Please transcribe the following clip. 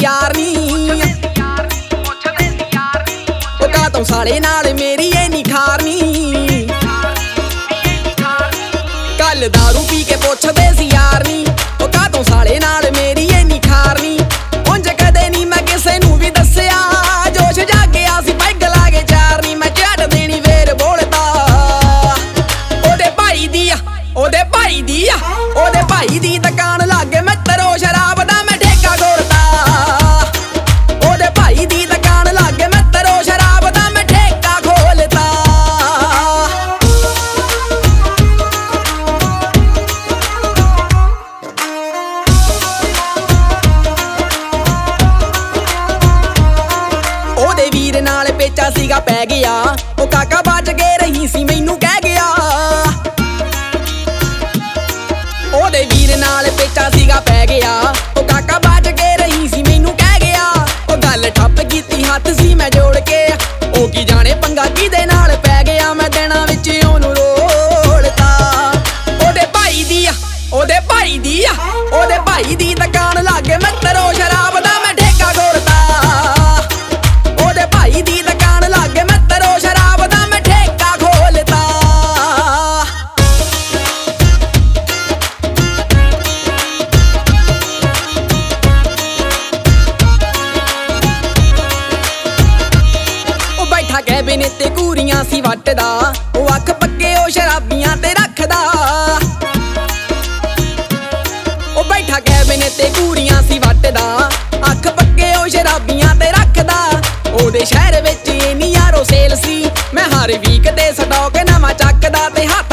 यार नी ओ कातों साले नाल मेरी ये नी खारनी कल दारू पी के पुछदे सी यार नी ओ कातों साले नाल मेरी ये नी खारनी उंज कदे नी मैं किसे नू भी दस्सिया जोश जागिया सी पैग लागे चार नी मैं झट देनी वेर बोलता ओदे भाई दी ओदे भाई दी ओदे भाई दी दुकान लागे मैं तरो शराब दा मैं ठेका गोलता ओदे भाई दी दुकान लागे मैं तरो शराब दा मैं ठेका खोलता ओदे वीर नाल पेचा सीगा पै गया ओ काका बच के रही सी मैनू कह गया ओदे वीर नाल पेचा सीगा पै गया ओ काका बच के रही सी मैनू कह गया ओ गल ठप कीती हत्थ सी मैं जोड़ के ओ की जाने पंगा किदे नाल पै गया मैं दिनां विच ओनू रोलता ओदे भाई दी ओदे भाई दी ओदे भाई दी दुकान लागे मैं तरो शराब दा मैं ठेका गोलता ओदे भाई दी दुकान लागे मैं तरो शराब दा मैं ठेका खोलता बैठा कैबिन ते कूरियां सी वटदा ओ अख पक्के ओ शराबियां ते रखदा ओ बैठा कैबिन ते कूरियां सी वटदा अख पक्के ओ शराबियां ते रखदा ओदे शहर विच इन्नी यारो सेल सी मैं हर वीक ते स्टॉक नवां चकदा ते